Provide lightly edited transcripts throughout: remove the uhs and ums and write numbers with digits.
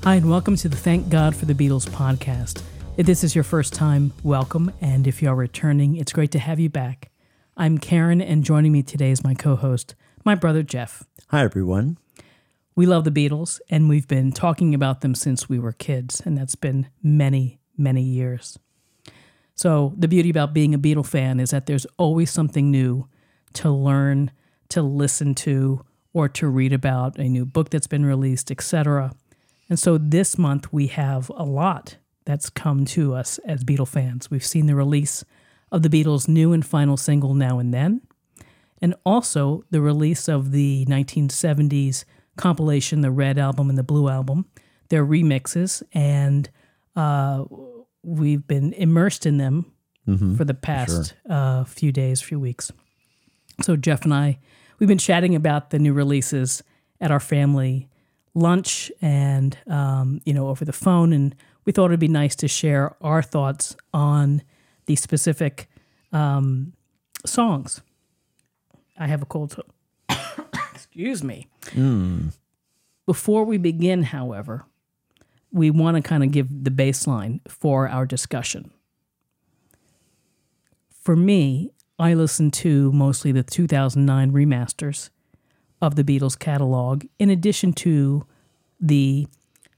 Hi, and welcome to the Thank God for the Beatles podcast. If this is your first time, welcome, and if you are returning, it's great to have you back. I'm Karen, and joining me today is my co-host, my brother Jeff. Hi, everyone. We love the Beatles, and we've been talking about them since we were kids, and that's been many, many years. So the beauty about being a Beatle fan is that there's always something new to learn, to listen to, or to read about, a new book that's been released, etc. And so this month we have a lot that's come to us as Beatle fans. We've seen the release of the Beatles' new and final single, Now and Then, and also the release of the 1970s compilation, the Red Album and the Blue Album. They're remixes, and we've been immersed in them for the past few days, few weeks. So Jeff and I, we've been chatting about the new releases at our family lunch and, over the phone. And we thought it'd be nice to share our thoughts on the specific songs. I have a cold, so excuse me. Before we begin, however, we want to kind of give the baseline for our discussion. For me, I listened to mostly the 2009 remasters of the Beatles catalog, in addition to the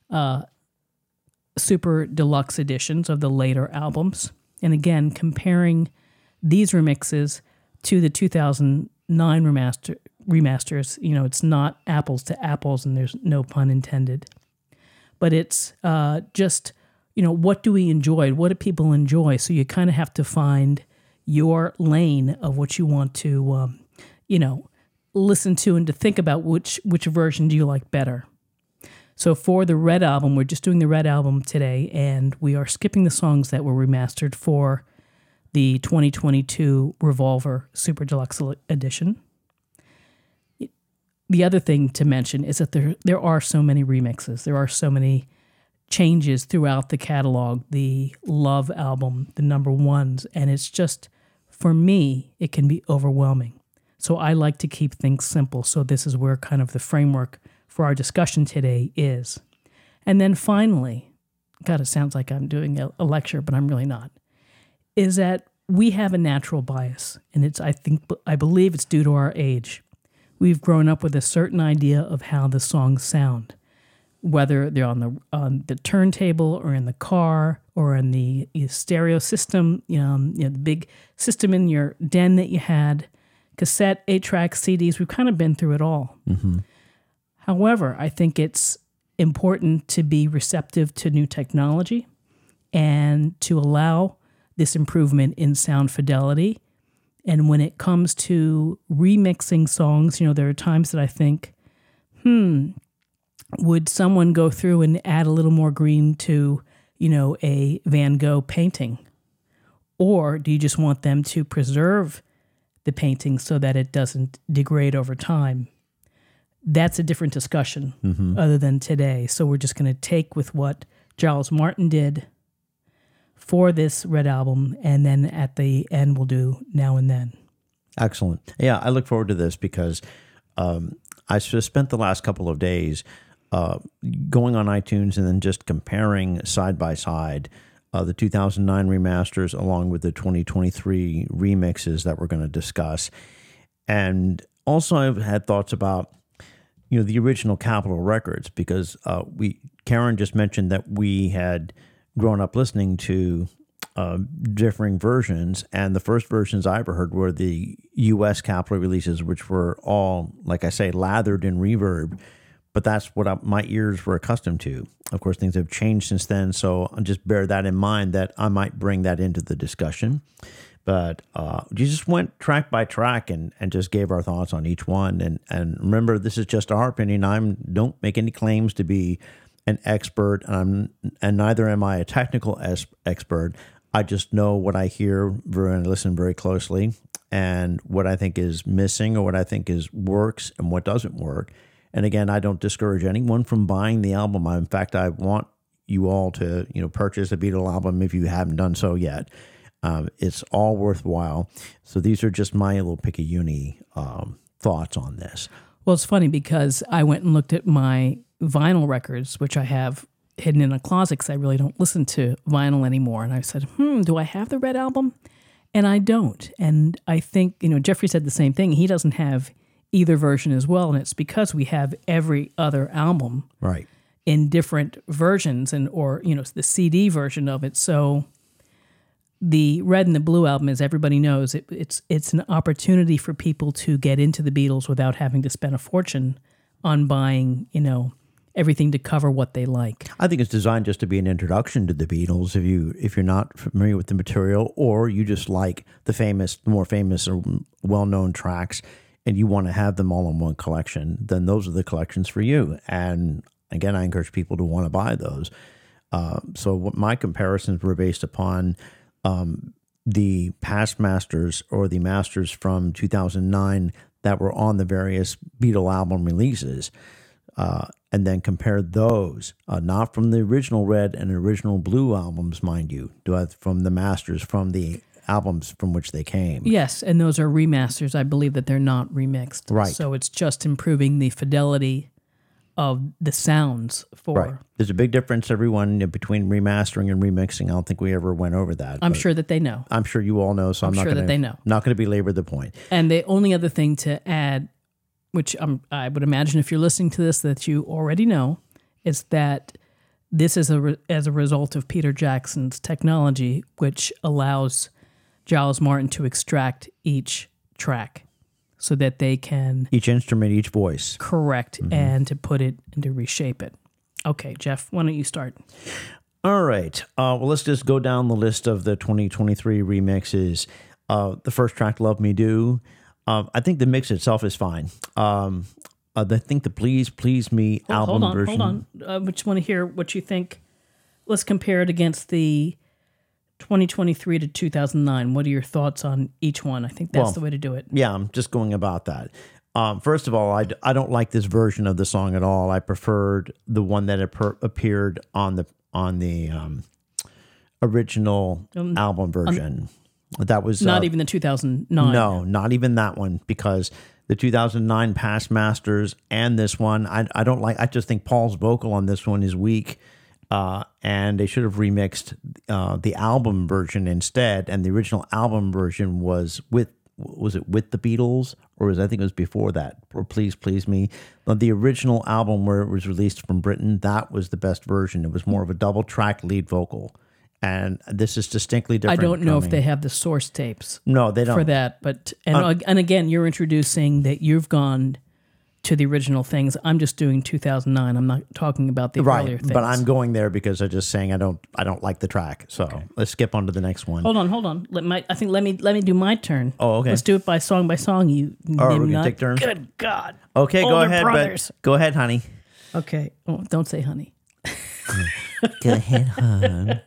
super deluxe editions of the later albums. And again, comparing these remixes to the 2009 remasters, it's not apples to apples, and there's no pun intended. But it's just, what do we enjoy? What do people enjoy? So you kind of have to find your lane of what you want to, listen to and to think about which version do you like better. So for the Red Album, we're just doing the Red Album today, and we are skipping the songs that were remastered for the 2022 Revolver Super Deluxe Edition. The other thing to mention is that there are so many remixes. There are so many changes throughout the catalog, the Love album, the number ones, and it's just, for me, it can be overwhelming. So I like to keep things simple. So this is where kind of the framework for our discussion today is. And then finally, God, it sounds like I'm doing a lecture, but I'm really not, is that we have a natural bias. And I believe it's due to our age. We've grown up with a certain idea of how the songs sound, whether they're on the turntable or in the car or in the stereo system, the big system in your den that you had, cassette, 8-track, CDs. We've kind of been through it all. Mm-hmm. However, I think it's important to be receptive to new technology and to allow this improvement in sound fidelity. And when it comes to remixing songs, there are times that I think, would someone go through and add a little more green to, a Van Gogh painting? Or do you just want them to preserve the painting so that it doesn't degrade over time? That's a different discussion other than today. So we're just going to take with what Giles Martin did for this Red Album, and then at the end we'll do Now and Then. Excellent. Yeah, I look forward to this because I just spent the last couple of days going on iTunes and then just comparing side by side the 2009 remasters along with the 2023 remixes that we're going to discuss. And also I've had thoughts about, the original Capitol Records, because Karen just mentioned that we had grown up listening to differing versions, and the first versions I ever heard were the U.S. Capitol releases, which were all, like I say, lathered in reverb, but that's what my ears were accustomed to. Of course, things have changed since then, so I'll just bear that in mind that I might bring that into the discussion. But we just went track by track and just gave our thoughts on each one. And remember, this is just our opinion. Don't make any claims to be an expert, and neither am I a technical expert. I just know what I hear and listen very closely, and what I think is missing or what I think works and what doesn't work. And again, I don't discourage anyone from buying the album. In fact, I want you all to purchase a Beatle album if you haven't done so yet. It's all worthwhile. So these are just my little pick-a-uni thoughts on this. Well, it's funny because I went and looked at my vinyl records, which I have hidden in a closet because I really don't listen to vinyl anymore. And I said, do I have the Red album? And I don't. And I think, Jeffrey said the same thing. He doesn't have either version as well. And it's because we have every other album Right. in different versions or the CD version of it. So the Red and the Blue album, as everybody knows, it's an opportunity for people to get into the Beatles without having to spend a fortune on buying, everything to cover what they like. I think it's designed just to be an introduction to the Beatles. If you're not familiar with the material, or you just like the more famous or well-known tracks, and you want to have them all in one collection, then those are the collections for you. And again, I encourage people to want to buy those. So what my comparisons were based upon the past masters or the masters from 2009 that were on the various Beatle album releases, and then compared those, not from the original Red and original Blue albums, mind you, from the masters, from the albums from which they came. Yes, and those are remasters. I believe that they're not remixed. Right. So it's just improving the fidelity of the sounds for... Right. There's a big difference, everyone, between remastering and remixing. I don't think we ever went over that. I'm sure that they know. I'm sure you all know, so I'm not sure going that they know. Not going to belabor the point. And the only other thing to add, which I would imagine if you're listening to this that you already know, is that this is as a result of Peter Jackson's technology, which allows Giles Martin to extract each track so that they can... Each instrument, each voice. Correct, and to put it and to reshape it. Okay, Jeff, why don't you start? All right. Well, let's just go down the list of the 2023 remixes. The first track, Love Me Do, I think the mix itself is fine. I think the Please Me album version... Hold on. I just want to hear what you think. Let's compare it against the 2023 to 2009. What are your thoughts on each one? I think that's the way to do it. Yeah, I'm just going about that. First of all, I don't like this version of the song at all. I preferred the one that appeared on the original album version. That was not even the 2009. No, not even that one, because the 2009 Past Masters and this one, I don't like. I just think Paul's vocal on this one is weak. And they should have remixed the album version instead. And the original album version was it with the Beatles, or I think it was before that? Or Please Please Me. The original album where it was released from Britain, that was the best version. It was more of a double track lead vocal, and this is distinctly different. I don't know if they have the source tapes. No, they don't for that. But and again, you're introducing that you've gone to the original things. I'm just doing 2009. I'm not talking about the earlier things. But I'm going there because I'm just saying I don't like the track. So let's skip on to the next one. Hold on. Let me do my turn. Oh, okay. Let's do it by song. You we're gonna take turns. Good God. Okay, Older go ahead. brothers. Go ahead, honey. Okay. Oh, don't say honey. Go ahead, hon.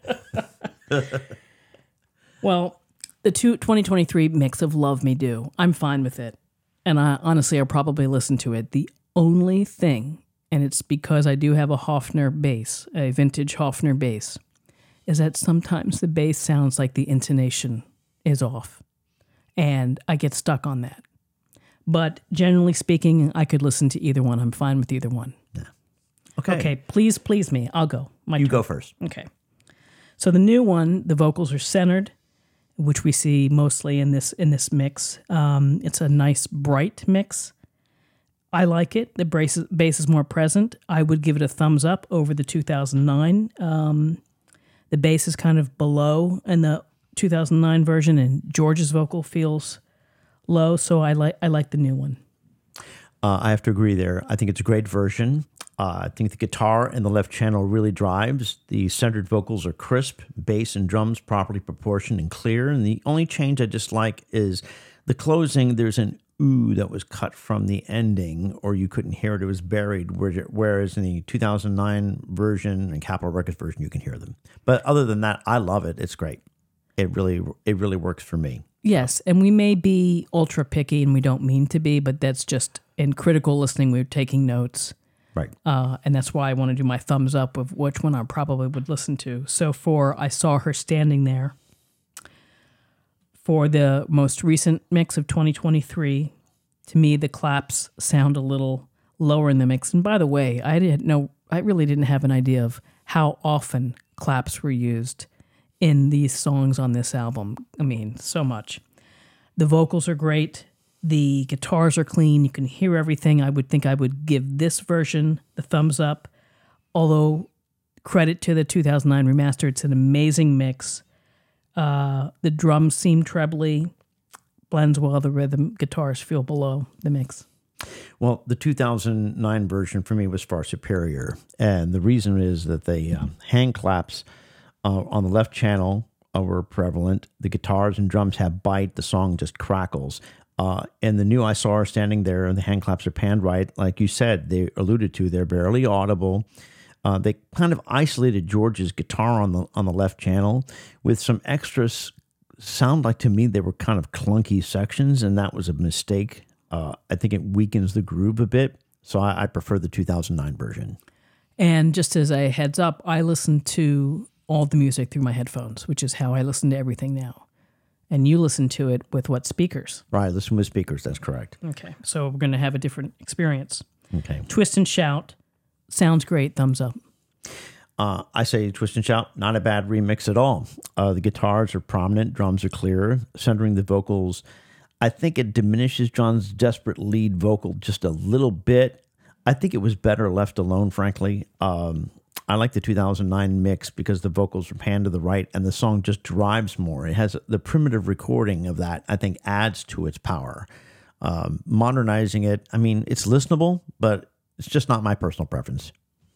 Well, the 2023 mix of Love Me Do, I'm fine with it. And I'll probably listen to it. The only thing, and it's because I do have a Hofner bass, a vintage Hofner bass, is that sometimes the bass sounds like the intonation is off. And I get stuck on that. But generally speaking, I could listen to either one. I'm fine with either one. Yeah. Okay, please me. I'll go. My turn. Go first. Okay. So the new one, the vocals are centered, which we see mostly in this mix. It's a nice, bright mix. I like it. The bass is more present. I would give it a thumbs up over the 2009. The bass is kind of below in the 2009 version, and George's vocal feels low, so I like the new one. I have to agree there. I think it's a great version. I think the guitar in the left channel really drives. The centered vocals are crisp, bass and drums properly proportioned and clear. And the only change I dislike is the closing. There's an ooh that was cut from the ending, or you couldn't hear it. It was buried, whereas in the 2009 version and Capitol Records version, you can hear them. But other than that, I love it. It's great. It really works for me. Yes, and we may be ultra picky, and we don't mean to be, but that's just in critical listening, we're taking notes. Right. And that's why I want to do my thumbs up of which one I probably would listen to. So I Saw Her Standing There. For the most recent mix of 2023, to me, the claps sound a little lower in the mix. And by the way, I really didn't have an idea of how often claps were used in these songs on this album. I mean, so much. The vocals are great. The guitars are clean. You can hear everything. I would think I would give this version the thumbs up. Although, credit to the 2009 remaster, it's an amazing mix. The drums seem trebly, blends well. The rhythm guitars feel below the mix. Well, the 2009 version for me was far superior. And the reason is that the hand claps on the left channel were prevalent. The guitars and drums have bite. The song just crackles. And the new I Saw Her Standing There and the hand claps are panned right. Like you said, they alluded to, they're barely audible. They kind of isolated George's guitar on the left channel with some extras. Sound like to me they were kind of clunky sections, and that was a mistake. I think it weakens the groove a bit. So I prefer the 2009 version. And just as a heads up, I listen to all the music through my headphones, which is how I listen to everything now. And you listen to it with what speakers? Right, listen with speakers, that's correct. Okay, so we're going to have a different experience. Okay. Twist and Shout, sounds great, thumbs up. I say Twist and Shout, not a bad remix at all. The guitars are prominent, drums are clearer, centering the vocals. I think it diminishes John's desperate lead vocal just a little bit. I think it was better left alone, frankly. I like the 2009 mix because the vocals are panned to the right and the song just drives more. It has the primitive recording of that, I think, adds to its power. Modernizing it, I mean, it's listenable, but it's just not my personal preference.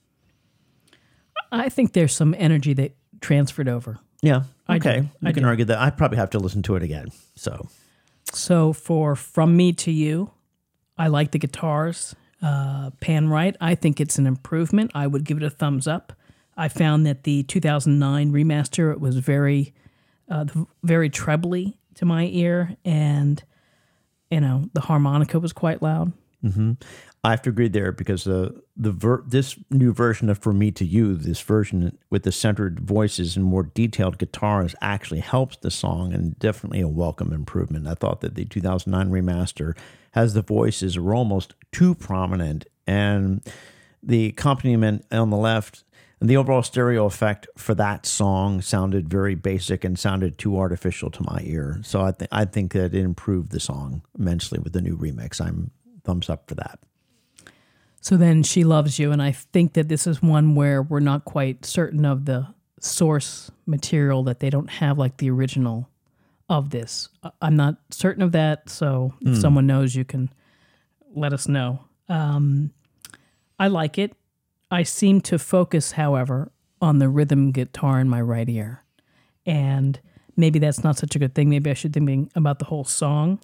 I think there's some energy that transferred over. Yeah, okay. I can argue that. I probably have to listen to it again. So for From Me to You, I like the guitars. Pan right, I think it's an improvement. I would give it a thumbs up. I found that the 2009 remaster, it was very trebly to my ear, and the harmonica was quite loud. Mm-hmm. I have to agree there because this new version of For Me to You, this version with the centered voices and more detailed guitars actually helps the song and definitely a welcome improvement. I thought that the 2009 remaster has the voices are almost too prominent and the accompaniment on the left and the overall stereo effect for that song sounded very basic and sounded too artificial to my ear. So I think that it improved the song immensely with the new remix. I'm thumbs up for that. So then She Loves You, and I think that this is one where we're not quite certain of the source material, that they don't have like the original of this. I'm not certain of that, so if someone knows, you can let us know. I like it. I seem to focus, however, on the rhythm guitar in my right ear, and maybe that's not such a good thing. Maybe I should think about the whole song.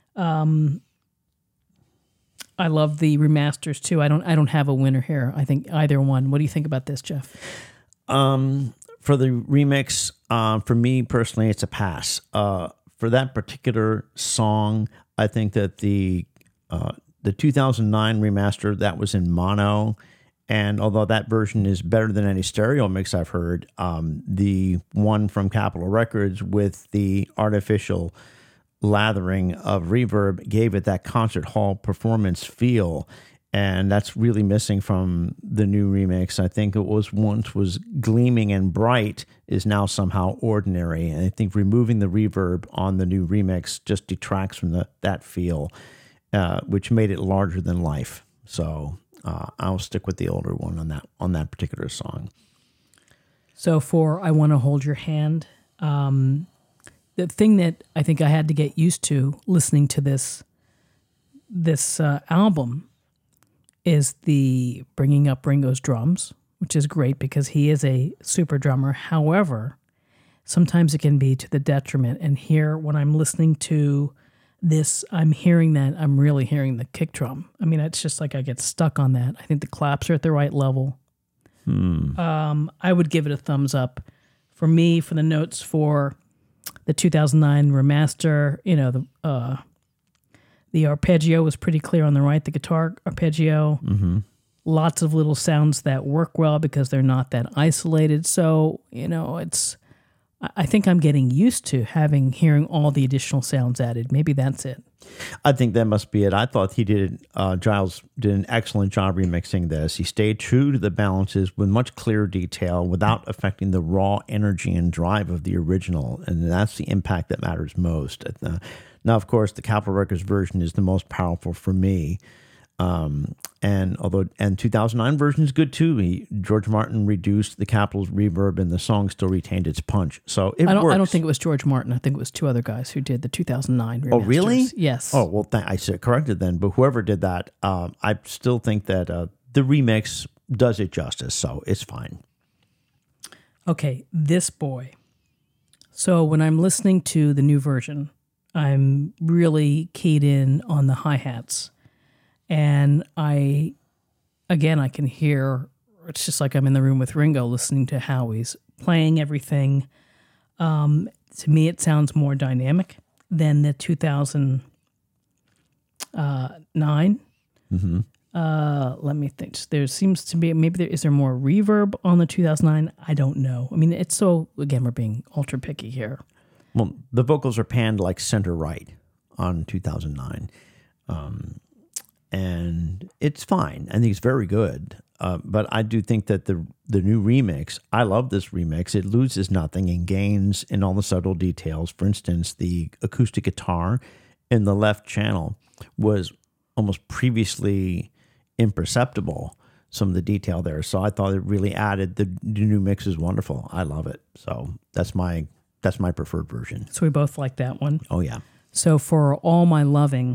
I love the remasters too. I don't have a winner here. I think either one. What do you think about this, Jeff? For the remix, for me personally, it's a pass. For that particular song, I think that the 2009 remaster, that was in mono, and although that version is better than any stereo mix I've heard, the one from Capitol Records with the artificial lathering of reverb gave it that concert hall performance feel, and that's really missing from the new remix. I think it was once was gleaming and bright is now somehow ordinary, and I think removing the reverb on the new remix just detracts from that feel, which made it larger than life. So I'll stick with the older one on that particular song. So for I Want to Hold Your Hand, the thing that I think I had to get used to listening to this album is the bringing up Ringo's drums, which is great because he is a super drummer. However, sometimes it can be to the detriment. And here, when I'm listening to this, I'm really hearing the kick drum. I mean, it's just like I get stuck on that. I think the claps are at the right level. I would give it a thumbs up. For me, for the notes for the 2009 remaster, the arpeggio was pretty clear on the right, the guitar arpeggio. Mm-hmm. Lots of little sounds that work well because they're not that isolated. So, it's I think I'm getting used to hearing all the additional sounds added. Maybe that's it. I think that must be it. I thought Giles did an excellent job remixing this. He stayed true to the balances with much clearer detail without affecting the raw energy and drive of the original. And that's the impact that matters most. Now, of course, the Capitol Records version is the most powerful for me. And 2009 version is good too. George Martin reduced the Capitol's reverb, and the song still retained its punch. So it works. I don't think it was George Martin. I think it was two other guys who did the 2009 remasters. Oh, really? Yes. Oh, well, I said corrected then. But whoever did that, I still think that the remix does it justice. So it's fine. Okay, this boy. So when I'm listening to the new version, I'm really keyed in on the hi-hats. And I can hear, it's just like I'm in the room with Ringo listening to Howie's playing everything. To me, it sounds more dynamic than the 2009. Mm-hmm. Let me think. There seems to be, is there more reverb on the 2009? I don't know. I mean, it's so, again, we're being ultra picky here. Well, the vocals are panned like center right on 2009. And it's fine. I think it's very good. But I do think that the new remix, I love this remix. It loses nothing and gains in all the subtle details. For instance, the acoustic guitar in the left channel was almost previously imperceptible, some of the detail there. So I thought it really added. The new mix is wonderful. I love it. So that's my preferred version. So we both like that one. Oh, yeah. So for All My Loving,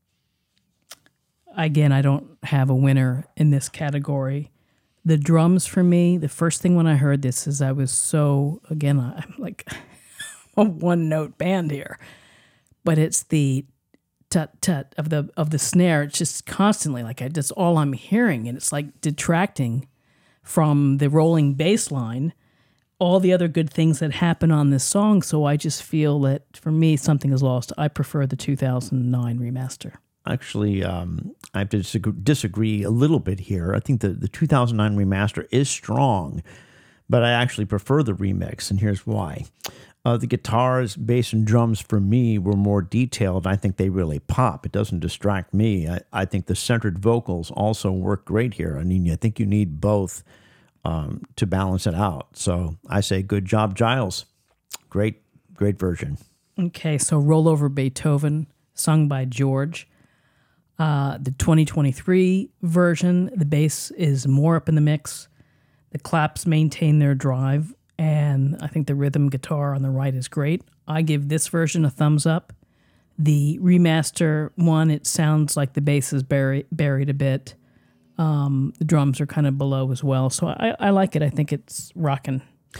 again, I don't have a winner in this category. The drums for me, the first thing when I heard this is I was so, again, I'm like a one-note band here. But it's the tut-tut of the snare. It's just constantly like that's all I'm hearing. And it's like detracting from the rolling bass line, all the other good things that happen on this song. So I just feel that for me, something is lost. I prefer the 2009 remaster. Actually, I have to disagree a little bit here. I think the 2009 remaster is strong, but I actually prefer the remix, and here's why. The guitars, bass, and drums for me were more detailed. I think they really pop. It doesn't distract me. I think the centered vocals also work great here. I mean, I think you need both to balance it out. So I say good job, Giles. Great version. Okay, so Roll Over Beethoven, sung by George. The 2023 version, the bass is more up in the mix. The claps maintain their drive, and I think the rhythm guitar on the right is great. I give this version a thumbs up. The remaster one, it sounds like the bass is buried a bit. The drums are kind of below as well, so I like it. I think it's rocking.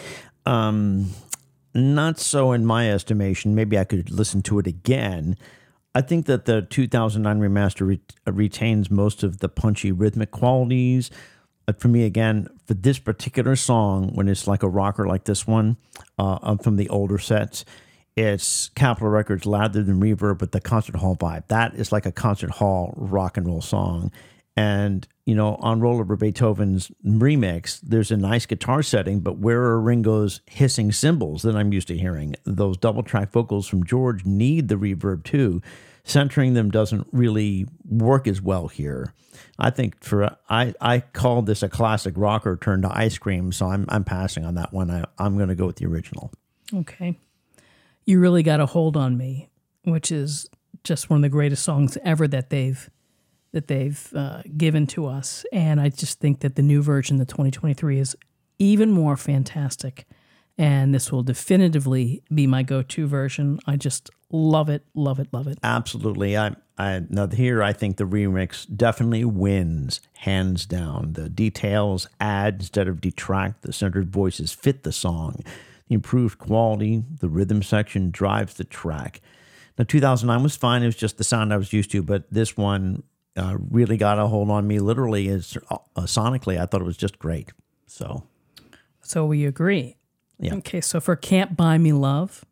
Not so in my estimation. Maybe I could listen to it again. I think that the 2009 remaster retains most of the punchy rhythmic qualities. For me, again, for this particular song, when it's like a rocker like this one from the older sets, it's Capitol Records louder than reverb with the concert hall vibe. That is like a concert hall rock and roll song. And, on Roll Over Beethoven's remix, there's a nice guitar setting, but where are Ringo's hissing cymbals that I'm used to hearing? Those double track vocals from George need the reverb too. Centering them doesn't really work as well here. I think I call this a classic rocker turned to ice cream, so I'm passing on that one. I'm going to go with the original. Okay. You Really Got a Hold on Me, which is just one of the greatest songs ever that they've given to us. And I just think that the new version, the 2023, is even more fantastic. And this will definitively be my go-to version. I just love it, love it, love it. Absolutely. Now here, I think the remix definitely wins, hands down. The details add instead of detract. The centered voices fit the song. The improved quality, the rhythm section drives the track. Now, 2009 was fine. It was just the sound I was used to, but this one really got a hold on me. Literally, sonically, I thought it was just great. So we agree. Yeah. Okay, so for Can't Buy Me Love,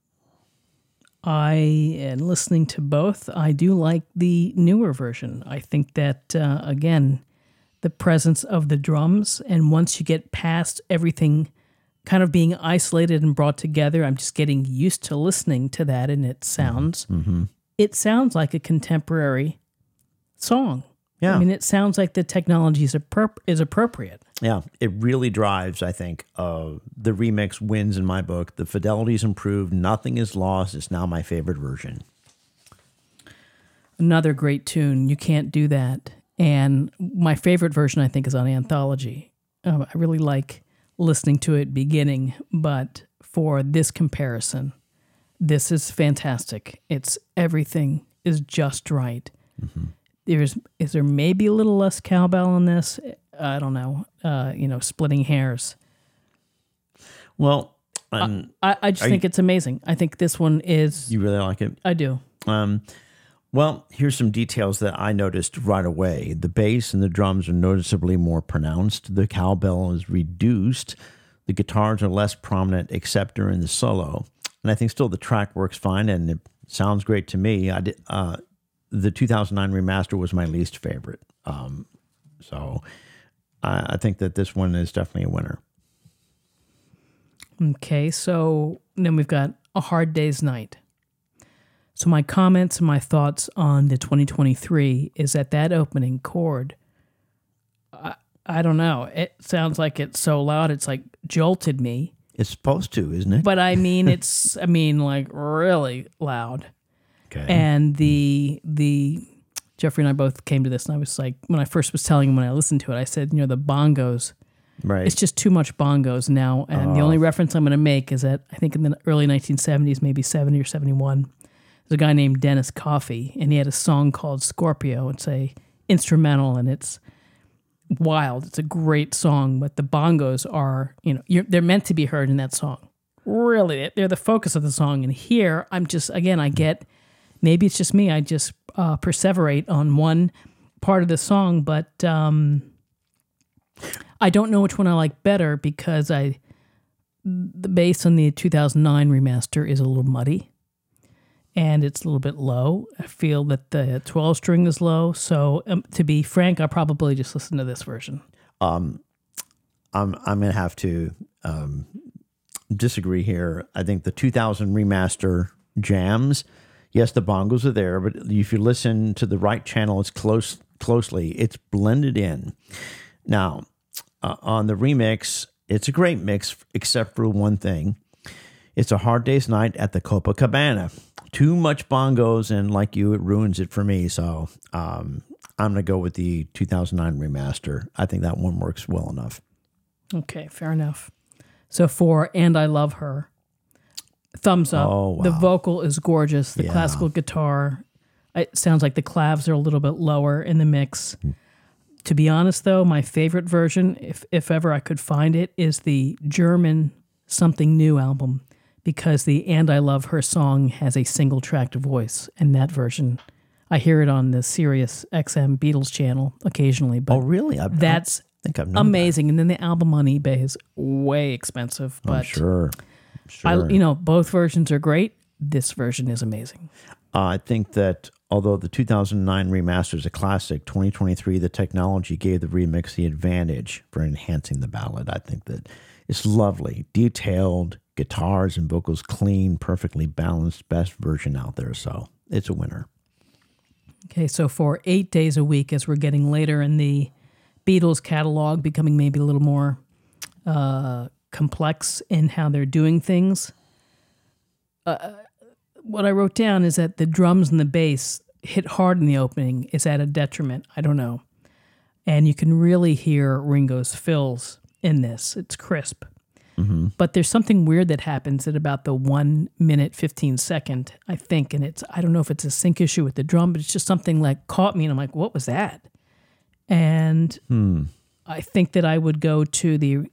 and listening to both, I do like the newer version. I think that, again, the presence of the drums, and once you get past everything kind of being isolated and brought together. I'm just getting used to listening to that, and it sounds it sounds like a contemporary song. Yeah. I mean, it sounds like the technology is appropriate. Yeah, it really drives, I think. The remix wins in my book. The fidelity's improved. Nothing is lost. It's now my favorite version. Another great tune. You Can't Do That. And my favorite version, I think, is on Anthology. I really like listening to it beginning, but for this comparison, this is fantastic. It's everything is just right. Is there maybe a little less cowbell in this? I don't know. Splitting hairs. Well, I just think it's amazing. I think this one is. You really like it? I do. Well, here's some details that I noticed right away. The bass and the drums are noticeably more pronounced. The cowbell is reduced. The guitars are less prominent except during the solo. And I think still the track works fine and it sounds great to me. The 2009 remaster was my least favorite. So I think that this one is definitely a winner. Okay, so then we've got A Hard Day's Night. So my comments and my thoughts on the 2023 is that opening chord, I don't know. It sounds like it's so loud, it's like jolted me. It's supposed to, isn't it? But I mean, like really loud. Okay. And the Jeffrey and I both came to this, and I was like, when I first was telling him when I listened to it, I said, the bongos. Right. It's just too much bongos now. And the only reference I'm going to make is that I think in the early 1970s, maybe 70 or 71, there's a guy named Dennis Coffey, and he had a song called Scorpio. It's a instrumental, and it's wild. It's a great song, but the bongos are, they're meant to be heard in that song. Really, they're the focus of the song. And here, I'm just, again, I get, maybe it's just me, I just perseverate on one part of the song, but I don't know which one I like better because the bass on the 2009 remaster is a little muddy. And it's a little bit low. I feel that the 12 string is low. So to be frank, I'll probably just listen to this version. I'm gonna have to disagree here. I think the 2000 remaster jams. Yes, the bongos are there, but if you listen to the right channel, it's closely. It's blended in. Now, on the remix, it's a great mix, except for one thing. It's A Hard Day's Night at the Copacabana. Too much bongos, and like you, it ruins it for me. So I'm going to go with the 2009 remaster. I think that one works well enough. Okay, fair enough. So for And I Love Her, thumbs up. Oh, wow. The vocal is gorgeous. The classical guitar, it sounds like the claves are a little bit lower in the mix. To be honest, though, my favorite version, if ever I could find it, is the German Something New album. Because the And I Love Her song has a single tracked voice, and that version, I hear it on the Sirius XM Beatles channel occasionally. But really? That's amazing. That. And then the album on eBay is way expensive. But sure. Both versions are great. This version is amazing. I think that although the 2009 remaster is a classic, 2023, the technology gave the remix the advantage for enhancing the ballad. I think that it's lovely, detailed, guitars and vocals clean, perfectly balanced, best version out there. So it's a winner. Okay, so for 8 days a week, as we're getting later in the Beatles catalog, becoming maybe a little more complex in how they're doing things, what I wrote down is that the drums and the bass hit hard in the opening is at a detriment. I don't know. And you can really hear Ringo's fills in this. It's crisp. Mm-hmm. But there's something weird that happens at about the 1 minute, 15 second, I think. And I don't know if it's a sync issue with the drum, but it's just something like caught me and I'm like, what was that? And I think that I would go to the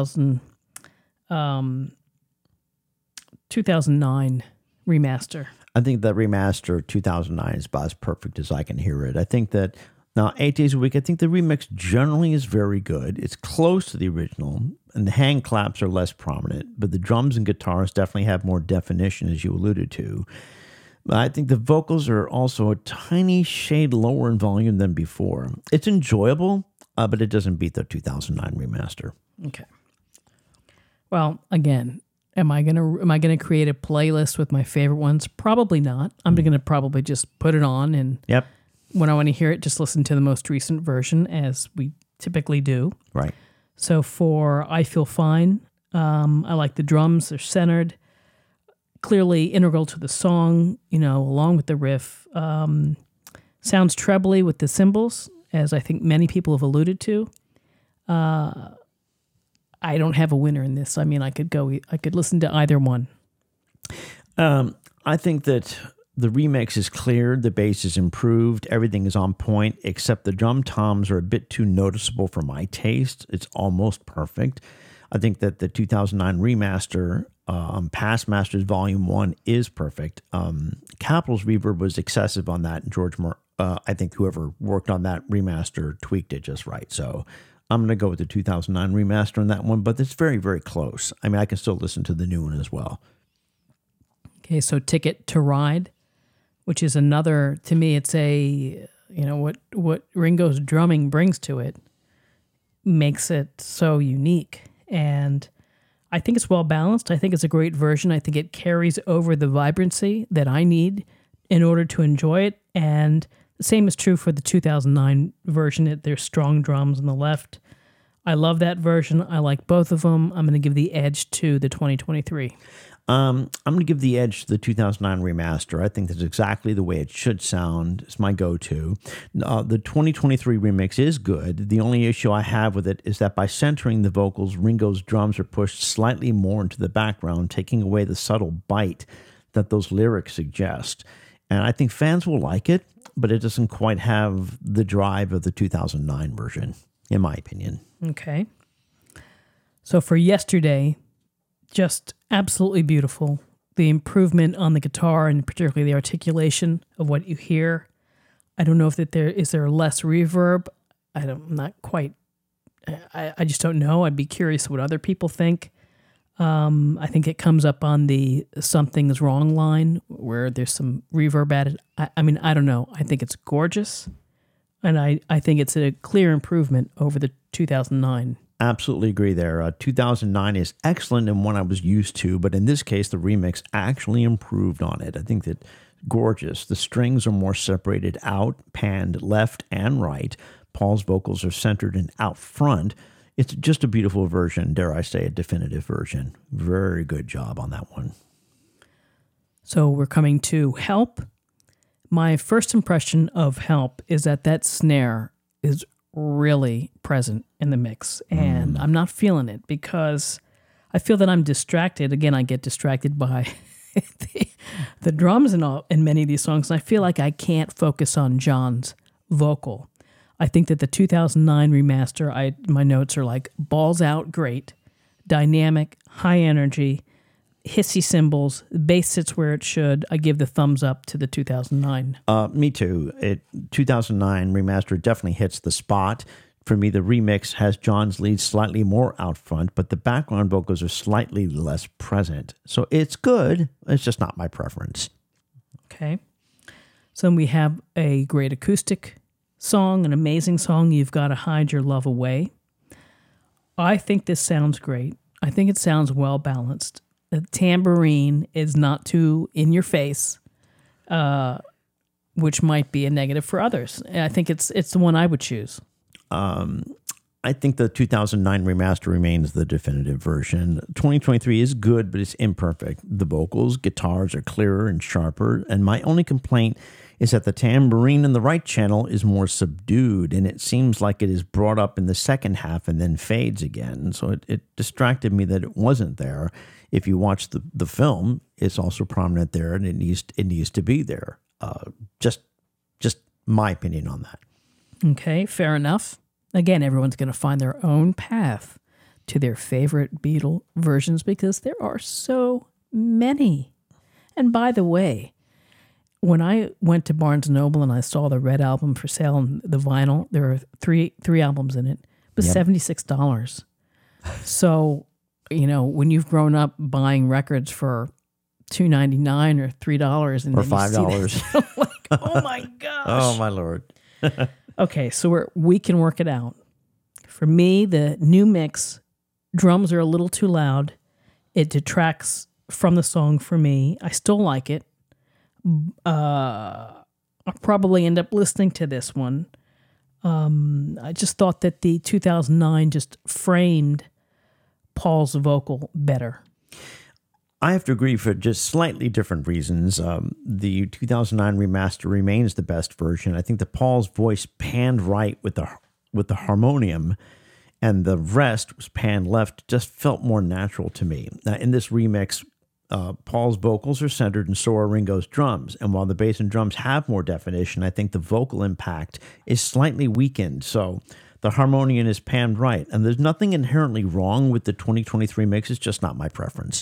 2009 remaster. I think that remaster 2009 is about as perfect as I can hear it. I think that now 8 days a week, I think the remix generally is very good. It's close to the original, and the hand claps are less prominent, but the drums and guitars definitely have more definition, as you alluded to. I think the vocals are also a tiny shade lower in volume than before. It's enjoyable, but it doesn't beat the 2009 remaster. Okay. Well, again, am I gonna create a playlist with my favorite ones? Probably not. I'm gonna probably just put it on, and Yep. when I want to hear it, just listen to the most recent version, as we typically do. Right. So for "I Feel Fine," I like the drums; they're centered, clearly integral to the song. Along with the riff, sounds trebly with the cymbals, as I think many people have alluded to. I don't have a winner in this. I mean, I could listen to either one. I think that the remix is clear, the bass is improved, everything is on point, except the drum toms are a bit too noticeable for my taste. It's almost perfect. I think that the 2009 remaster, Past Masters Volume 1, is perfect. Capitol's reverb was excessive on that, and I think whoever worked on that remaster tweaked it just right. So I'm going to go with the 2009 remaster on that one, but it's very, very close. I mean, I can still listen to the new one as well. Okay, so Ticket to Ride, which is another, to me, it's what Ringo's drumming brings to it makes it so unique. And I think it's well balanced. I think it's a great version. I think it carries over the vibrancy that I need in order to enjoy it. And the same is true for the 2009 version. There's strong drums on the left. I love that version. I like both of them. I'm going to give the edge to the 2023. I'm going to give the edge to the 2009 remaster. I think that's exactly the way it should sound. It's my go-to. The 2023 remix is good. The only issue I have with it is that by centering the vocals, Ringo's drums are pushed slightly more into the background, taking away the subtle bite that those lyrics suggest. And I think fans will like it, but it doesn't quite have the drive of the 2009 version, in my opinion. Okay. So for Yesterday, just absolutely beautiful. The improvement on the guitar and particularly the articulation of what you hear. I don't know if there is less reverb. I'm not quite. I just don't know. I'd be curious what other people think. I think it comes up on the "Something's Wrong" line where there's some reverb added. I mean, I don't know. I think it's gorgeous, and I think it's a clear improvement over the 2009. Absolutely agree there. 2009 is excellent and one I was used to, but in this case, the remix actually improved on it. I think that gorgeous. The strings are more separated out, panned left and right. Paul's vocals are centered and out front. It's just a beautiful version, dare I say, a definitive version. Very good job on that one. So we're coming to Help. My first impression of Help is that snare is really present in the mix, and I'm not feeling it because I feel that I'm distracted. Again, I get distracted by the drums in many of these songs, and I feel like I can't focus on John's vocal. I think that the 2009 remaster, my notes are like balls out great, dynamic, high energy, hissy cymbals, bass sits where it should. I give the thumbs up to the 2009. Me too. 2009 remaster definitely hits the spot. For me, the remix has John's lead slightly more out front, but the background vocals are slightly less present. So it's good. It's just not my preference. Okay. So then we have a great acoustic song, an amazing song, You've Got to Hide Your Love Away. I think this sounds great. I think it sounds well balanced. The tambourine is not too in your face, which might be a negative for others. And I think it's the one I would choose. I think the 2009 remaster remains the definitive version. 2023 is good, but it's imperfect. The vocals, guitars are clearer and sharper, and my only complaint is that the tambourine in the right channel is more subdued, and it seems like it is brought up in the second half and then fades again. So it distracted me that it wasn't there. If you watch the film, it's also prominent there, and it needs to be there. Just my opinion on that. Okay, fair enough. Again, everyone's going to find their own path to their favorite Beatle versions because there are so many. And by the way, when I went to Barnes & Noble and I saw the Red Album for sale and the vinyl, there are three albums in it. It was $76. So, when you've grown up buying records for $2.99 or $3 and or $5, I'm like, oh my gosh! Oh my Lord! Okay, so we can work it out. For me, the new mix, drums are a little too loud. It detracts from the song for me. I still like it. I'll probably end up listening to this one. I just thought that the 2009 just framed Paul's vocal better. I have to agree for just slightly different reasons. The 2009 remaster remains the best version. I think that Paul's voice panned right with the harmonium, and the rest was panned left. Just felt more natural to me. Now, in this remix, Paul's vocals are centered, and so are Ringo's drums. And while the bass and drums have more definition, I think the vocal impact is slightly weakened. So the harmonium is panned right, and there's nothing inherently wrong with the 2023 mix. It's just not my preference.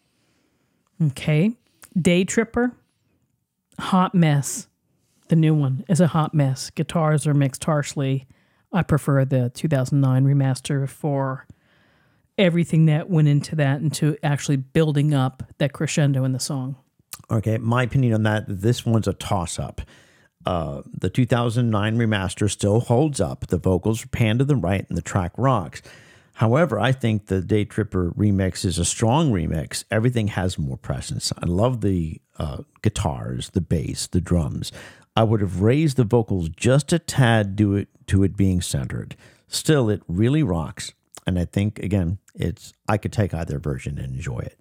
Okay. Day Tripper, hot mess. The new one is a hot mess. Guitars are mixed harshly. I prefer the 2009 remaster for everything that went into that, into actually building up that crescendo in the song. Okay, my opinion on that, this one's a toss-up. The 2009 remaster still holds up. The vocals are panned to the right and the track rocks. However, I think the Day Tripper remix is a strong remix. Everything has more presence. I love the guitars, the bass, the drums. I would have raised the vocals just a tad to it being centered. Still, it really rocks. And I think, again, I could take either version and enjoy it.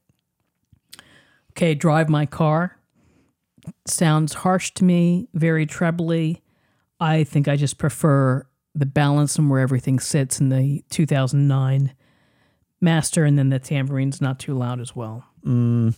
Okay, Drive My Car. Sounds harsh to me, very trebly. I think I just prefer the balance and where everything sits in the 2009 master, and then the tamperine's not too loud as well. Well,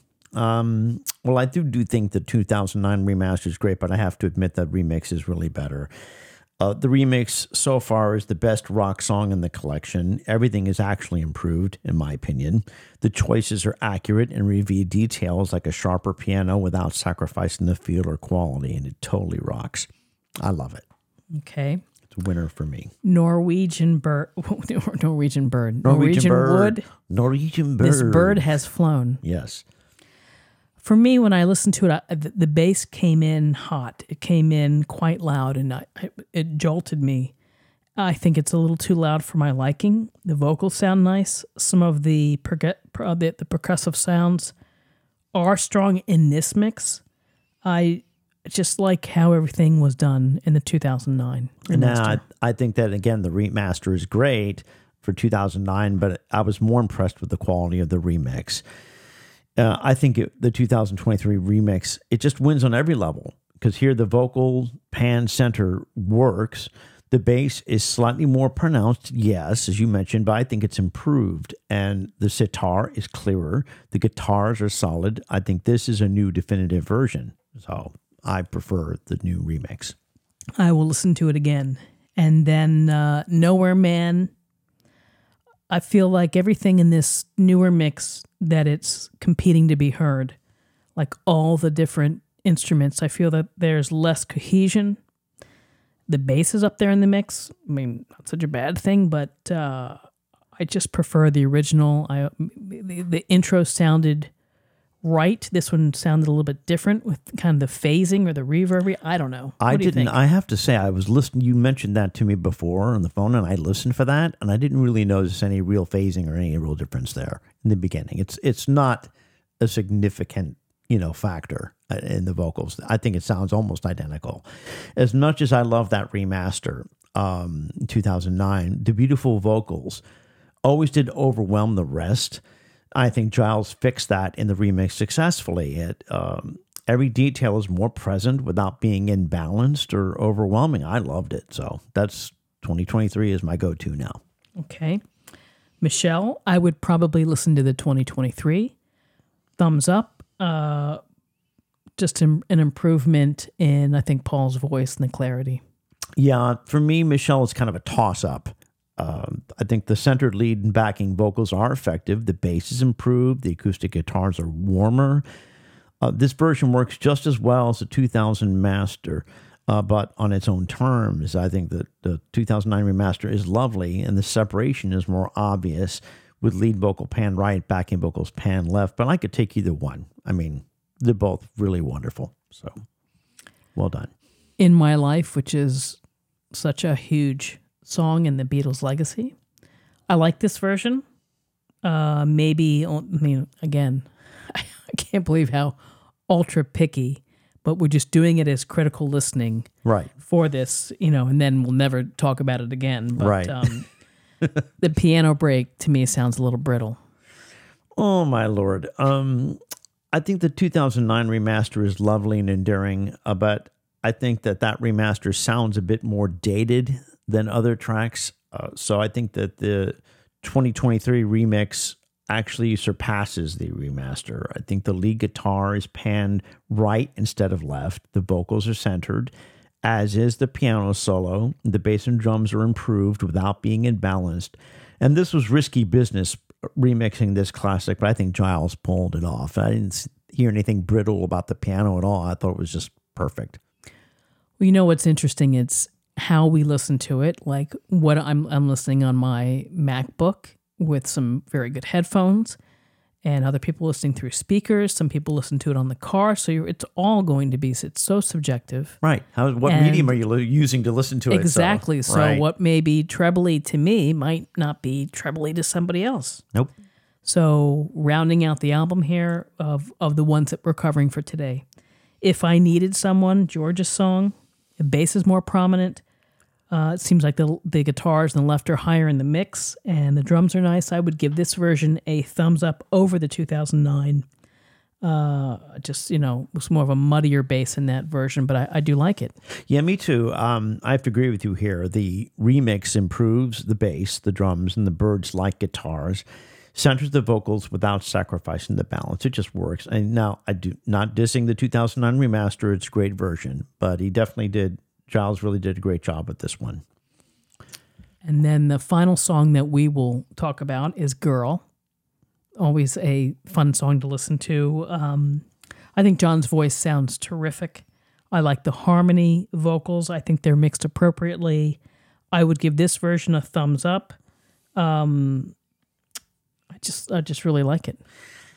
I do think the 2009 remaster is great, but I have to admit that remix is really better. The remix so far is the best rock song in the collection. Everything is actually improved, in my opinion. The choices are accurate and reveal details like a sharper piano without sacrificing the feel or quality, and it totally rocks. I love it. Okay. It's a winner for me. Norwegian bird. Norwegian bird. Wood. Norwegian bird. This bird has flown. Yes. For me, when I listened to it, the bass came in hot. It came in quite loud, and it jolted me. I think it's a little too loud for my liking. The vocals sound nice. Some of the percussive sounds are strong in this mix. I just like how everything was done in the 2009 remaster. Now, I think that, again, the remaster is great for 2009, but I was more impressed with the quality of the remix. I think the 2023 remix, it just wins on every level, because here the vocal pan center works. The bass is slightly more pronounced, yes, as you mentioned, but I think it's improved. And the sitar is clearer. The guitars are solid. I think this is a new definitive version. So I prefer the new remix. I will listen to it again. And then Nowhere Man. I feel like everything in this newer mix, that it's competing to be heard. Like all the different instruments, I feel that there's less cohesion. The bass is up there in the mix. I mean, not such a bad thing, but I just prefer the original. The intro sounded right. This one sounded a little bit different with kind of the phasing or the reverb. I don't know. What do you think? I have to say, I was listening. You mentioned that to me before on the phone, and I listened for that, and I didn't really notice any real phasing or any real difference there in the beginning. It's not a significant, factor in the vocals. I think it sounds almost identical. As much as I love that remaster, 2009, the beautiful vocals always did overwhelm the rest. I think Giles fixed that in the remix successfully. Every detail is more present without being imbalanced or overwhelming. I loved it. So that's 2023 is my go-to now. Okay. Michelle, I would probably listen to the 2023. Thumbs up. Just an improvement in, I think, Paul's voice and the clarity. Yeah, for me, Michelle is kind of a toss-up. I think the centered lead and backing vocals are effective. The bass is improved. The acoustic guitars are warmer. This version works just as well as the 2000 master, but on its own terms. I think that the 2009 remaster is lovely, and the separation is more obvious with lead vocal pan right, backing vocals pan left. But I could take either one. I mean, they're both really wonderful. So, well done. In My Life, which is such a huge song in the Beatles' legacy. I like this version. Maybe, I mean, again, I can't believe how ultra picky, but we're just doing it as critical listening Right. for this, and then we'll never talk about it again. But, Right. The piano break to me sounds a little brittle. Oh, my Lord. I think the 2009 remaster is lovely and endearing, but I think that remaster sounds a bit more dated than other tracks. So I think that the 2023 remix actually surpasses the remaster. I think the lead guitar is panned right instead of left. The vocals are centered, as is the piano solo. The bass and drums are improved without being imbalanced. And this was risky business remixing this classic, but I think Giles pulled it off. I didn't hear anything brittle about the piano at all. I thought it was just perfect. Well, what's interesting? It's how we listen to it. Like what I'm listening on my MacBook with some very good headphones, and other people listening through speakers. Some people listen to it on the car. So it's all going to be, it's so subjective. Right. What medium are you using to listen to it? Exactly. So right. what may be trebly to me might not be trebly to somebody else. Nope. So rounding out the album here of the ones that we're covering for today. If I Needed Someone, George's song, the bass is more prominent. It seems like the guitars on the left are higher in the mix, and the drums are nice. I would give this version a thumbs up over the 2009. It was more of a muddier bass in that version, but I do like it. Yeah, me too. I have to agree with you here. The remix improves the bass, the drums, and the Byrds-like guitars, centers the vocals without sacrificing the balance. It just works. And now, I do not dissing the 2009 remaster. It's a great version, but Giles really did a great job with this one. And then the final song that we will talk about is Girl. Always a fun song to listen to. I think John's voice sounds terrific. I like the harmony vocals. I think they're mixed appropriately. I would give this version a thumbs up. I just really like it.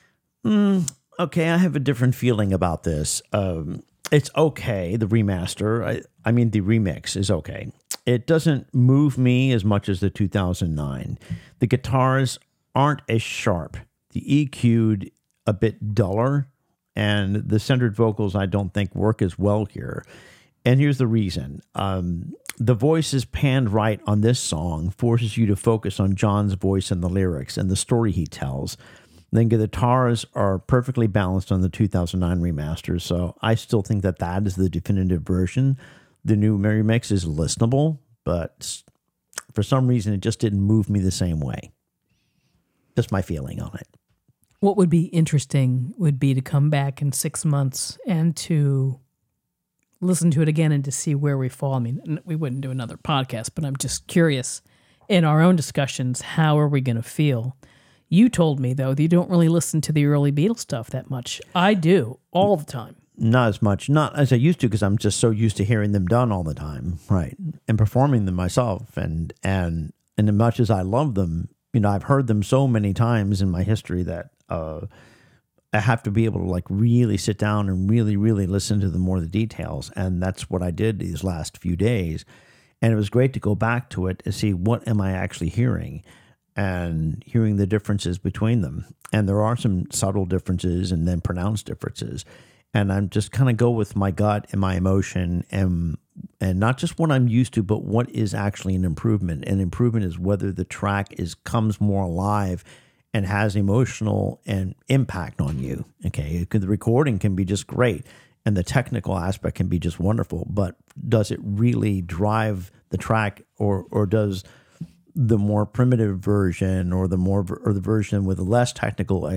Okay, I have a different feeling about this. It's okay, the remaster. I mean, the remix is okay. It doesn't move me as much as the 2009. The guitars aren't as sharp. The EQ'd a bit duller, and the centered vocals I don't think work as well here. And here's the reason. The voice is panned right on this song, forces you to focus on John's voice and the lyrics and the story he tells. Then the guitars are perfectly balanced on the 2009 remaster, so I still think that is the definitive version. The new remix is listenable, but for some reason it just didn't move me the same way. Just my feeling on it. What would be interesting would be to come back in 6 months and to listen to it again and to see where we fall. I mean, we wouldn't do another podcast, but I'm just curious in our own discussions, how are we going to feel? You told me, though, that you don't really listen to the early Beatles stuff that much. I do, all the time. Not as much. Not as I used to, because I'm just so used to hearing them done all the time, right? And performing them myself. And as much as I love them, I've heard them so many times in my history that I have to be able to really sit down and really, really listen to the details. And that's what I did these last few days. And it was great to go back to it and see what am I actually hearing, and hearing the differences between them. And there are some subtle differences and then pronounced differences. And I'm just kind of go with my gut and my emotion, and not just what I'm used to, but what is actually an improvement. An improvement is whether the track comes more alive and has emotional and impact on you. Okay, the recording can be just great, and the technical aspect can be just wonderful, but does it really drive the track, or does the more primitive version, or the version with less technical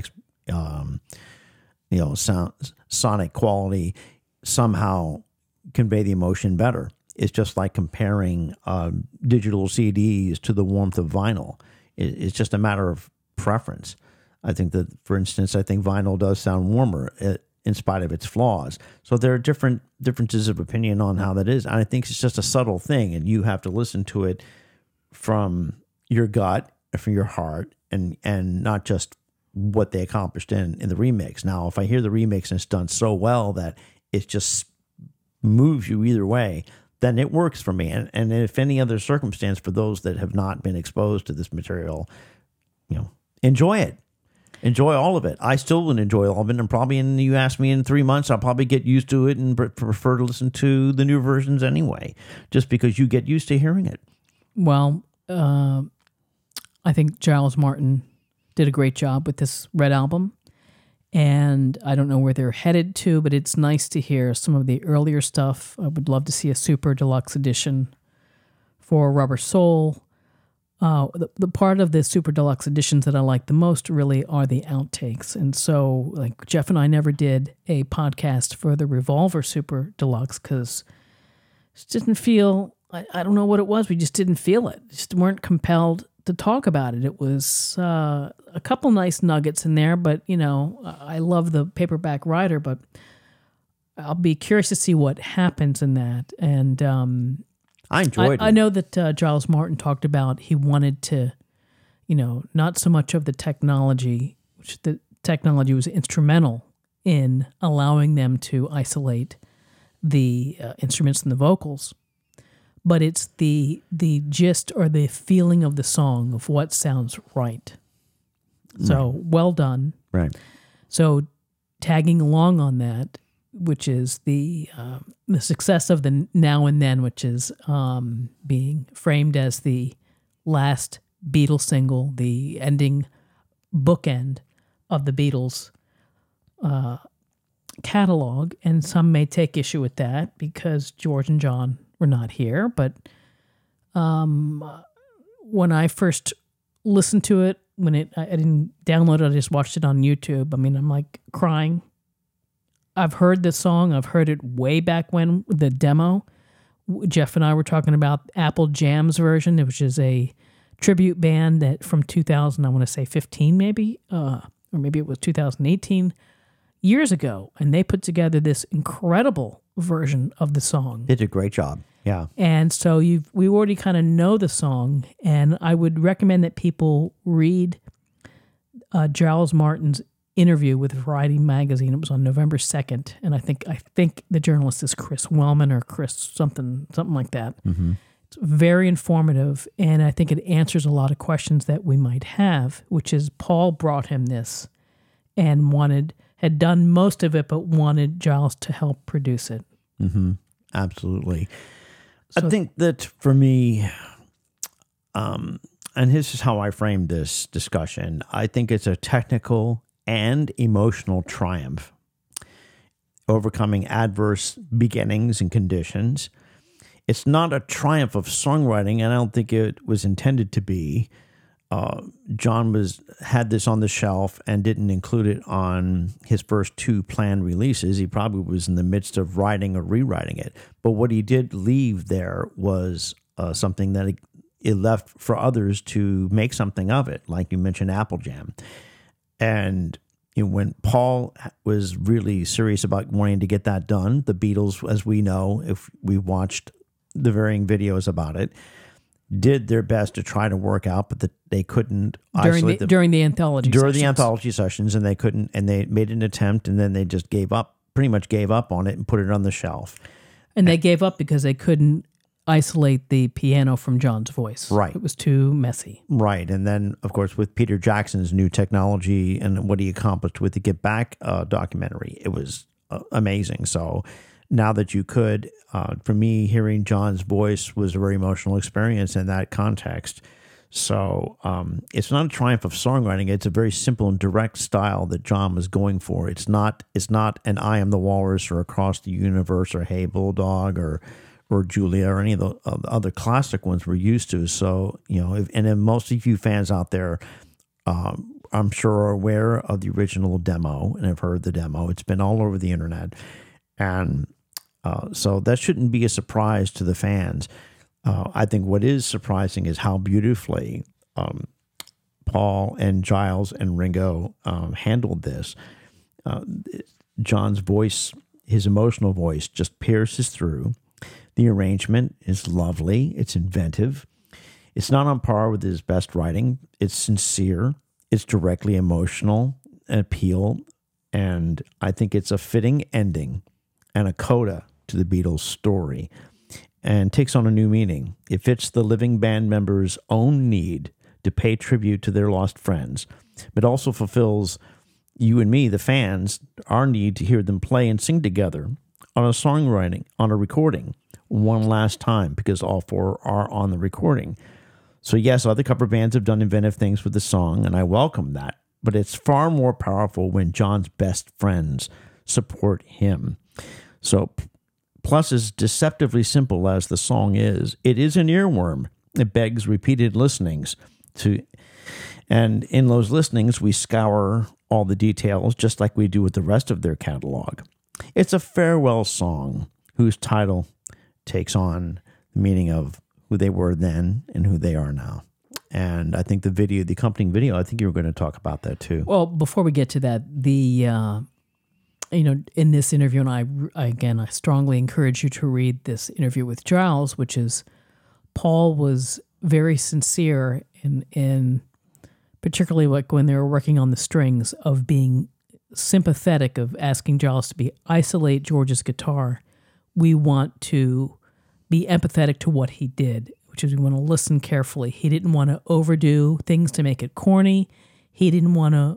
sonic quality somehow convey the emotion better? It's just like comparing digital CDs to the warmth of vinyl. It's just a matter of preference. I think that, for instance, vinyl does sound warmer in spite of its flaws. So there are differences of opinion on how that is. And I think it's just a subtle thing, and you have to listen to it from your gut, from your heart, and not just what they accomplished in the remix. Now, if I hear the remix and it's done so well that it just moves you either way, then it works for me. And if any other circumstance for those that have not been exposed to this material, enjoy it. Enjoy all of it. I still would enjoy all of it, and probably, you ask me in 3 months, I'll probably get used to it and prefer to listen to the new versions anyway, just because you get used to hearing it. Well, I think Giles Martin did a great job with this Red album, and I don't know where they're headed to, but it's nice to hear some of the earlier stuff. I would love to see a super deluxe edition for Rubber Soul. The part of the super deluxe editions that I like the most really are the outtakes. And so, like, Jeff and I never did a podcast for the Revolver super deluxe because it didn't feel, I don't know what it was. We just didn't feel it. Just weren't compelled to talk about it. It was a couple nice nuggets in there, but, I love the Paperback Writer, but I'll be curious to see what happens in that. And I enjoyed it. I know that Giles Martin talked about he wanted to, not so much of the technology, which the technology was instrumental in allowing them to isolate the instruments and the vocals, but it's the gist or the feeling of the song of what sounds right. So well done. Right. So tagging along on that, which is the success of the Now and Then, which is being framed as the last Beatles single, the ending bookend of the Beatles catalog. And some may take issue with that because George and John were not here. But when I first listened to it, I didn't download it, I just watched it on YouTube. I mean, I'm like crying. I've heard this song. I've heard it way back when, the demo. Jeff and I were talking about Apple Jam's version, which is a tribute band that from 2000, I want to say 15 maybe, or maybe it was 2018, years ago. And they put together this incredible version of the song. They did a great job. Yeah. And so we already kind of know the song, and I would recommend that people read Giles Martin's interview with Variety magazine. It was on November 2nd, and I think the journalist is Chris Wellman or Chris something like that. Mm-hmm. It's very informative, and I think it answers a lot of questions that we might have, which is Paul brought him this and had done most of it, but wanted Giles to help produce it. Mm-hmm. Absolutely. So, I think that for me, and this is how I framed this discussion, I think it's a technical and emotional triumph, overcoming adverse beginnings and conditions. It's not a triumph of songwriting, and I don't think it was intended to be. John had this on the shelf and didn't include it on his first 2 planned releases. He probably was in the midst of writing or rewriting it. But what he did leave there was something that it left for others to make something of it, like you mentioned, Apple Jam. And when Paul was really serious about wanting to get that done, the Beatles, as we know, if we watched the varying videos about it, did their best to try to work out, but they couldn't isolate them during the anthology sessions, and they couldn't, and they made an attempt, and then they just pretty much gave up on it and put it on the shelf. And they gave up because they couldn't isolate the piano from John's voice. Right. It was too messy. Right. And then, of course, with Peter Jackson's new technology and what he accomplished with the Get Back documentary, it was amazing. So now that you could, for me, hearing John's voice was a very emotional experience in that context. So it's not a triumph of songwriting. It's a very simple and direct style that John was going for. It's not an I Am the Walrus or Across the Universe or Hey Bulldog or Julia or any of the other classic ones we're used to. So, and then most of you fans out there, I'm sure are aware of the original demo and have heard the demo. It's been all over the internet. And so that shouldn't be a surprise to the fans. I think what is surprising is how beautifully Paul and Giles and Ringo handled this. John's voice, his emotional voice, just pierces through. The arrangement is lovely. It's inventive. It's not on par with his best writing. It's sincere. It's directly emotional and appeal. And I think it's a fitting ending and a coda to the Beatles' story and takes on a new meaning. It fits the living band members' own need to pay tribute to their lost friends, but also fulfills you and me, the fans, our need to hear them play and sing together on a recording one last time, because all four are on the recording. So yes, other cover bands have done inventive things with the song, and I welcome that, but it's far more powerful when John's best friends support him. So plus, as deceptively simple as the song is, it is an earworm. It begs repeated listenings and in those listenings, we scour all the details, just like we do with the rest of their catalog. It's a farewell song whose title takes on the meaning of who they were then and who they are now. And I think the accompanying video, I think you were going to talk about that too. Well, before we get to that, in this interview, and I strongly encourage you to read this interview with Giles, which is Paul was very sincere in particularly like when they were working on the strings, of being sympathetic, of asking Giles to isolate George's guitar. We want to be empathetic to what he did, which is we want to listen carefully. He didn't want to overdo things to make it corny. He didn't want to,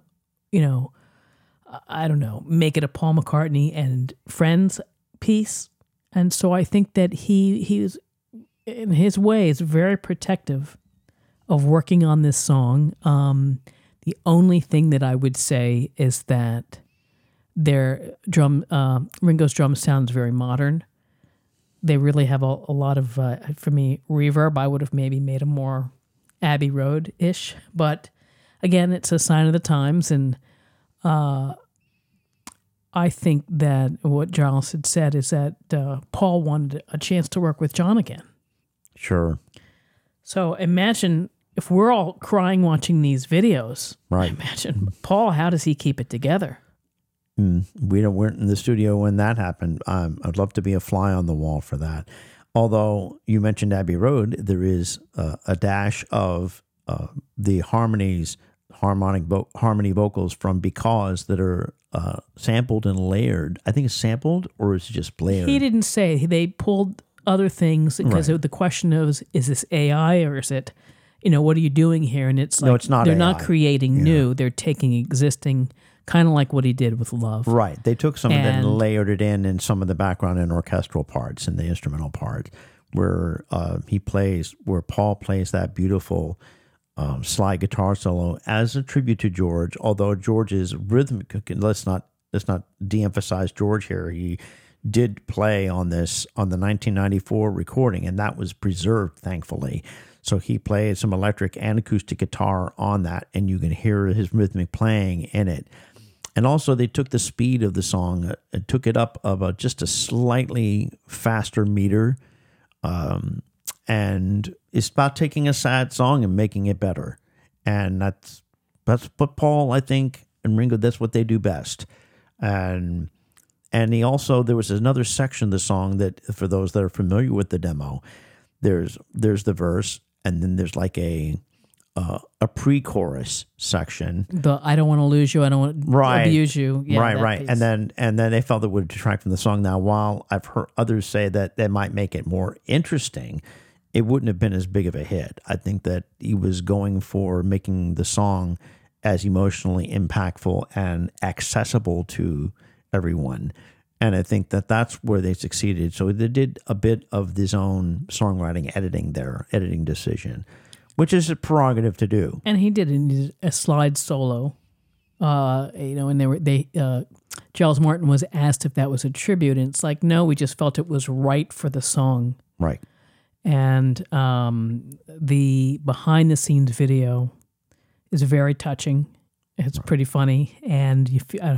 make it a Paul McCartney and Friends piece. And so I think that he was, in his way, is very protective of working on this song. The only thing that I would say is that Ringo's drum sounds very modern. They really have a lot of, for me, reverb. I would have maybe made a more Abbey Road-ish. But again, it's a sign of the times. And I think that what Giles had said is that Paul wanted a chance to work with John again. Sure. So imagine if we're all crying watching these videos. Right. Imagine Paul, how does he keep it together? We weren't in the studio when that happened. I'd love to be a fly on the wall for that. Although you mentioned Abbey Road, there is a dash of the harmony vocals from Because that are sampled and layered. I think it's sampled, or is it just layered? He didn't say. They pulled other things because Right. the question is this AI or is it, what are you doing here? And it's like, No, it's not they're AI. not creating new. They're taking existing, kind of like what he did with Love. Right. They took some of that and And- layered it in some of the background and orchestral parts and the instrumental parts where Paul plays that beautiful slide guitar solo as a tribute to George. Although George's rhythmic, let's not de-emphasize George here. He did play on the 1994 recording, and that was preserved, thankfully. So he played some electric and acoustic guitar on that, and you can hear his rhythmic playing in it. And also they took the speed of the song and took it up of just a slightly faster meter. And it's about taking a sad song and making it better. And that's what Paul, I think, and Ringo, that's what they do best. And he also, there was another section of the song that, for those that are familiar with the demo, there's the verse, and then there's like a pre-chorus section. The I don't want to lose you, I don't want to Right. abuse you. Yeah, right. piece. And then they felt it would detract from the song. Now, while I've heard others say that might make it more interesting, it wouldn't have been as big of a hit. I think that he was going for making the song as emotionally impactful and accessible to everyone. And I think that that's where they succeeded. So they did a bit of his own songwriting editing decision, which is a prerogative to do. And he did a slide solo, and Giles Martin was asked if that was a tribute, and it's like, no, we just felt it was right for the song. Right. And the behind the scenes video is very touching. It's pretty funny, and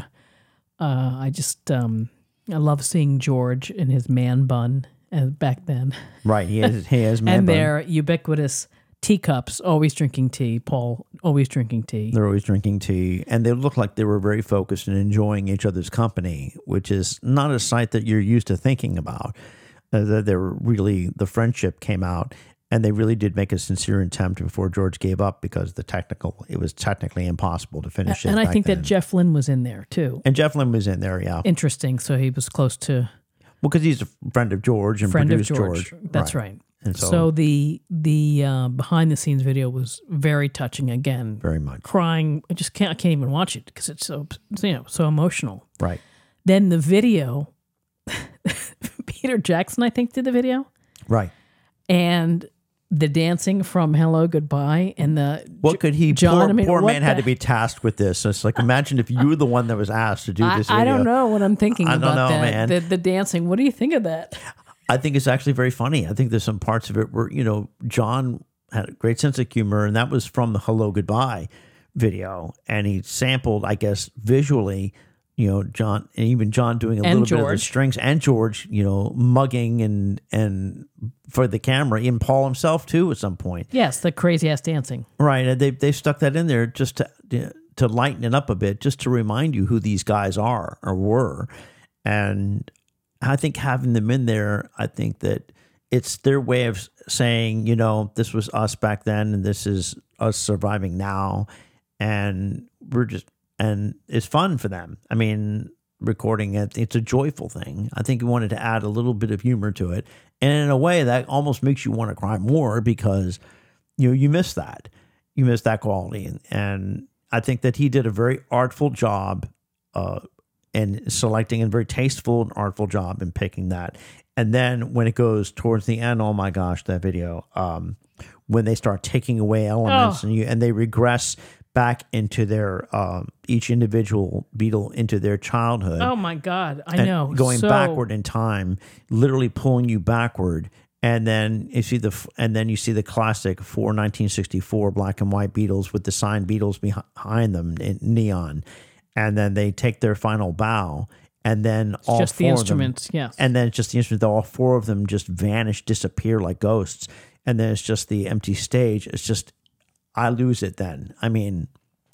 I love seeing George in his man bun back then. Right. He has man And bun. their ubiquitous teacups, always drinking tea. Paul, always drinking tea. They're always drinking tea, and they look like they were very focused and enjoying each other's company, which is not a sight that you're used to thinking about. The friendship came out, and they really did make a sincere attempt before George gave up because it was technically impossible to finish it. And I back think then. that Jeff Lynne was in there too. And Jeff Lynne was in there, yeah. Interesting. So he was close to Well, because he's a friend of George and friend of produced George. That's right. And So the behind the scenes video was very touching. Again, very much crying. I can't even watch it because it's so emotional. right. Then the video, Peter Jackson, I think, did the video, Right. and the dancing from "Hello Goodbye" and the What could he? John, Poor man had to be tasked with this. So it's like, imagine if you were the one that was asked to do this video. I don't know what I'm thinking I don't about know, that. man. The dancing. What do you think of that? I think it's actually very funny. I think there's some parts of it where, John had a great sense of humor, and that was from the Hello Goodbye video. And he sampled, I guess, visually, John, and even John doing a little bit of the strings, and George, mugging and for the camera, and Paul himself too at some point. Yes, the crazy ass dancing. Right. And they stuck that in there just to lighten it up a bit, just to remind you who these guys are or were. And I think having them in there, I think that it's their way of saying, this was us back then and this is us surviving now. And and it's fun for them. I mean, recording it, it's a joyful thing. I think we wanted to add a little bit of humor to it. And in a way that almost makes you want to cry more because, you miss that. You miss that quality. And I think that he did a very artful job and selecting, and very tasteful and artful job in picking that. And then when it goes towards the end, oh my gosh, that video, when they start taking away elements and they regress back into their each individual Beatle into their childhood. Oh my God, I know. Going backward in time, literally pulling you backward. And then you see the classic for 1964 black and white Beatles with the signed Beatles behind them in neon. And then they take their final bow, and then all just four the of instruments, them, yes. And then it's just the instruments. All four of them just vanish, disappear like ghosts. And then it's just the empty stage. It's just, I lose it then. I mean,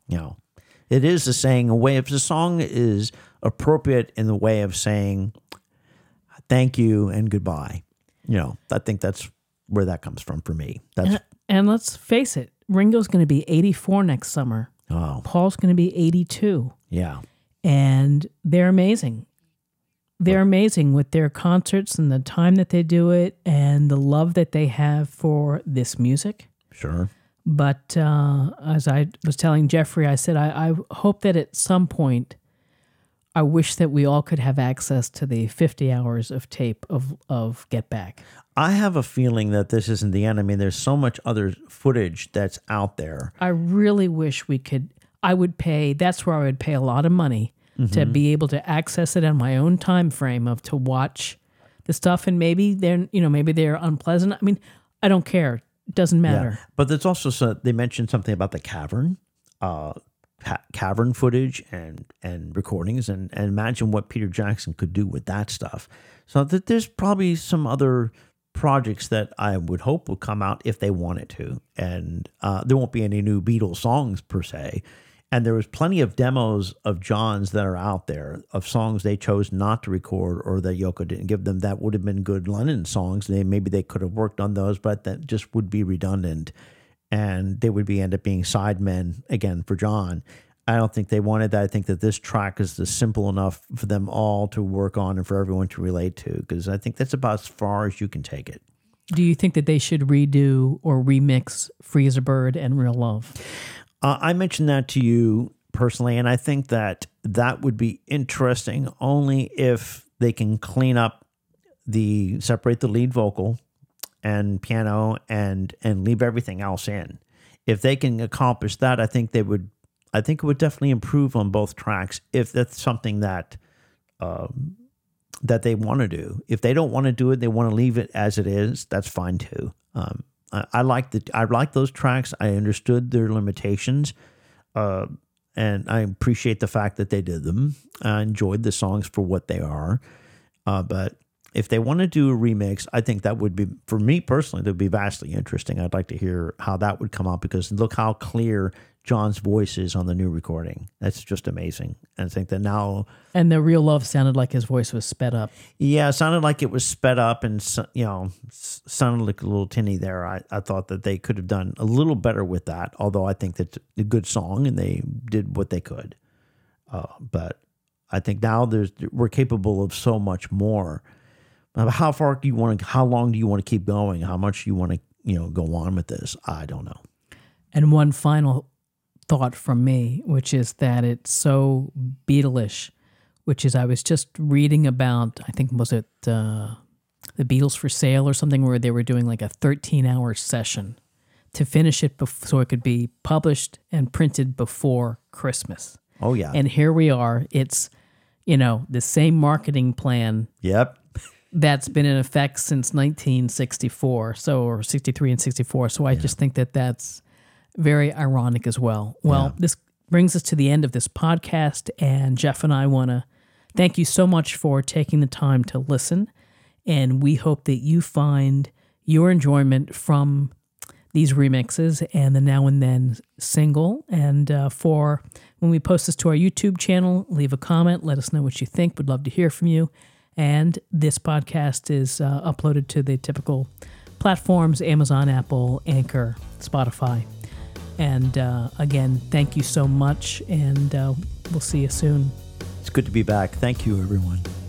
it is a saying, a way, if the song is appropriate in the way of saying thank you and goodbye, I think that's where that comes from for me. And let's face it, Ringo's going to be 84 next summer. Oh. Paul's going to be 82. Yeah. And they're amazing. They're amazing with their concerts and the time that they do it and the love that they have for this music. Sure. But as I was telling Jeffrey, I said, I hope that at some point, I wish that we all could have access to the 50 hours of tape of Get Back. I have a feeling that this isn't the end. I mean, there's so much other footage that's out there. I really wish we could. That's where I would pay a lot of money to be able to access it on my own time frame to watch the stuff. And maybe they're unpleasant. I mean, I don't care. It doesn't matter. Yeah. But there's also they mentioned something about the cavern, cavern footage and recordings, and imagine what Peter Jackson could do with that stuff. So that there's probably some other projects that I would hope will come out if they wanted to. And there won't be any new Beatles songs per se. And there was plenty of demos of John's that are out there of songs they chose not to record or that Yoko didn't give them that would have been good Lennon songs. Maybe they could have worked on those, but that just would be redundant. And they would end up being sidemen again for John. I don't think they wanted that. I think that this track is simple enough for them all to work on and for everyone to relate to, because I think that's about as far as you can take it. Do you think that they should redo or remix Freeze a Bird and Real Love? I mentioned that to you personally, and I think that would be interesting only if they can clean up separate the lead vocal and piano and leave everything else in. If they can accomplish that, I think it would definitely improve on both tracks if that's something that they want to do. If they don't want to do it, they want to leave it as it is, that's fine too. I like those tracks. I understood their limitations, and I appreciate the fact that they did them. I enjoyed the songs for what they are, but if they want to do a remix, I think that would be, for me personally, that would be vastly interesting. I'd like to hear how that would come out, because look how clear John's voice is on the new recording. That's just amazing. And I think that now... And the Real Love sounded like his voice was sped up. Yeah, it sounded like it was sped up and, sounded like a little tinny there. I thought that they could have done a little better with that, although I think that's a good song and they did what they could. But I think now we're capable of so much more. How far do you want to? How long do you want to keep going? How much do you want to go on with this? I don't know. And one final thought from me, which is that it's so Beatles-ish, which is I was just reading about, I think, was it the Beatles for Sale or something, where they were doing like a 13-hour session to finish it so it could be published and printed before Christmas. Oh, yeah. And here we are. It's, the same marketing plan. Yep. That's been in effect since 1964, or 63 and 64. So I just think that that's very ironic as well. Well, this brings us to the end of this podcast, and Jeff and I want to thank you so much for taking the time to listen, and we hope that you find your enjoyment from these remixes and the Now and Then single. And for when we post this to our YouTube channel, leave a comment, let us know what you think. We'd love to hear from you. And this podcast is uploaded to the typical platforms: Amazon, Apple, Anchor, Spotify. And again, thank you so much, and we'll see you soon. It's good to be back. Thank you, everyone.